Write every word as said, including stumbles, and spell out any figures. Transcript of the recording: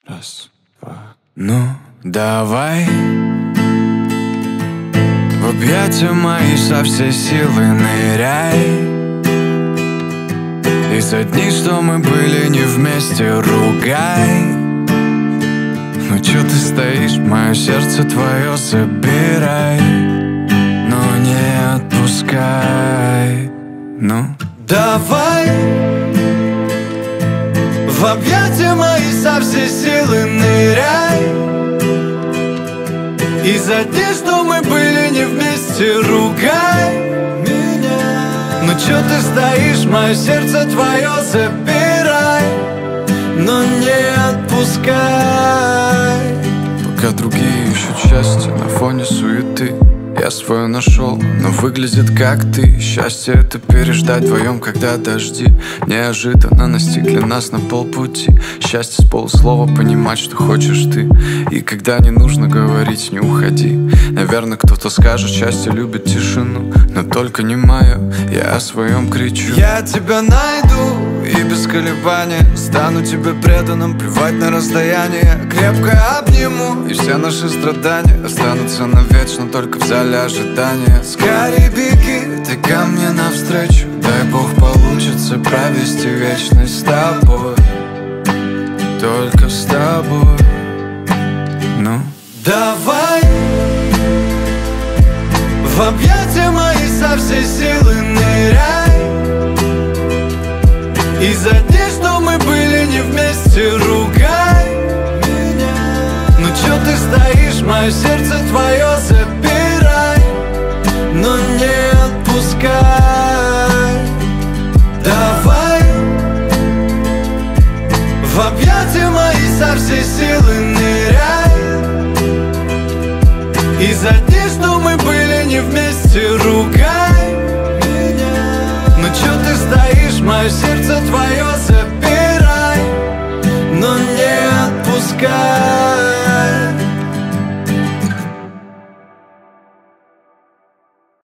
Раз, два. Ну, давай в объятия мои со всей силы ныряй. И за дни, что мы были не вместе, ругай. Ну чё ты стоишь, мое сердце твое забирай, но не отпускай. Ну, давай в объятия мои со всей силы ныряй. И за дни, что мы были не вместе, ругай меня. Ну чё ты стоишь, мое сердце твое забирай, но не отпускай. Пока другие ищут счастье на фоне суеты, я свое нашел, но выглядит как ты. Счастье — это переждать вдвоем, когда дожди неожиданно настигли нас на полпути. Счастье с полуслова понимать, что хочешь ты. И когда не нужно говорить, не уходи. Наверное, кто-то скажет, счастье любит тишину, но только не мое, я о своем кричу. Я тебя найду и без колебания стану тебе преданным, плевать на расстояние. Крепко обниму, и все наши страдания останутся навечно только в зале ожидания. Скорей беги, ты ко мне навстречу, дай бог получится провести вечность с тобой, только с тобой. Ну, давай в объятия мои со всей силы ныряй. И за дни, что мы были не вместе, ругай меня. Ну чё ты стоишь, мое сердце твое забирай, но не отпускай. Давай в объятия мои со всей силы ныряй. И за дни, что мы были не вместе, ругай меня. Ну чё ты стоишь, мое сердце твое